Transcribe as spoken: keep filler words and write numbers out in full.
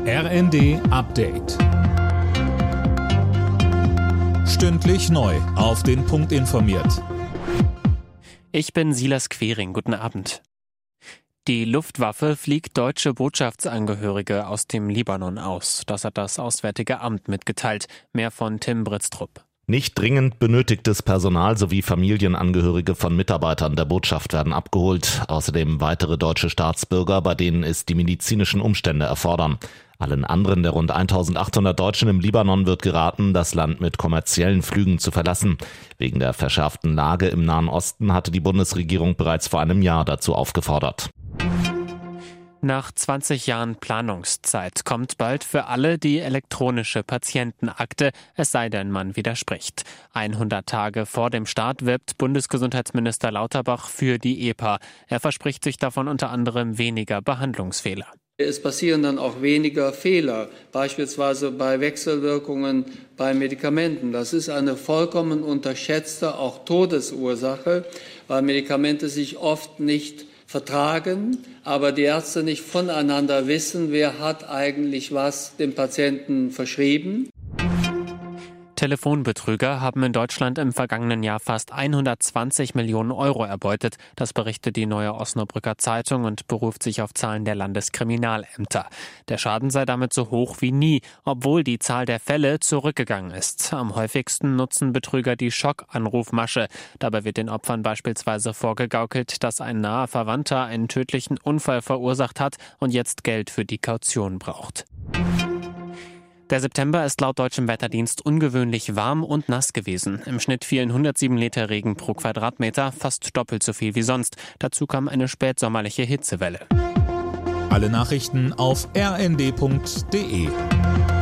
R N D Update. Stündlich neu auf den Punkt informiert. Ich bin Silas Quering. Guten Abend. Die Luftwaffe fliegt deutsche Botschaftsangehörige aus dem Libanon aus. Das hat das Auswärtige Amt mitgeteilt. Mehr von Tim Britztrup. Nicht dringend benötigtes Personal sowie Familienangehörige von Mitarbeitern der Botschaft werden abgeholt. Außerdem weitere deutsche Staatsbürger, bei denen es die medizinischen Umstände erfordern. Allen anderen der rund eintausendachthundert Deutschen im Libanon wird geraten, das Land mit kommerziellen Flügen zu verlassen. Wegen der verschärften Lage im Nahen Osten hatte die Bundesregierung bereits vor einem Jahr dazu aufgefordert. Nach zwanzig Jahren Planungszeit kommt bald für alle die elektronische Patientenakte, es sei denn, man widerspricht. hundert Tage vor dem Start wirbt Bundesgesundheitsminister Lauterbach für die E P A. Er verspricht sich davon unter anderem weniger Behandlungsfehler. Es passieren dann auch weniger Fehler, beispielsweise bei Wechselwirkungen bei Medikamenten. Das ist eine vollkommen unterschätzte, auch Todesursache, weil Medikamente sich oft nicht vertragen, aber die Ärzte nicht voneinander wissen, wer hat eigentlich was dem Patienten verschrieben. Telefonbetrüger haben in Deutschland im vergangenen Jahr fast hundertzwanzig Millionen Euro erbeutet. Das berichtet die Neue Osnabrücker Zeitung und beruft sich auf Zahlen der Landeskriminalämter. Der Schaden sei damit so hoch wie nie, obwohl die Zahl der Fälle zurückgegangen ist. Am häufigsten nutzen Betrüger die Schockanrufmasche. Dabei wird den Opfern beispielsweise vorgegaukelt, dass ein naher Verwandter einen tödlichen Unfall verursacht hat und jetzt Geld für die Kaution braucht. Der September ist laut deutschem Wetterdienst ungewöhnlich warm und nass gewesen. Im Schnitt fielen hundertsieben Liter Regen pro Quadratmeter, fast doppelt so viel wie sonst. Dazu kam eine spätsommerliche Hitzewelle. Alle Nachrichten auf r n d punkt d e.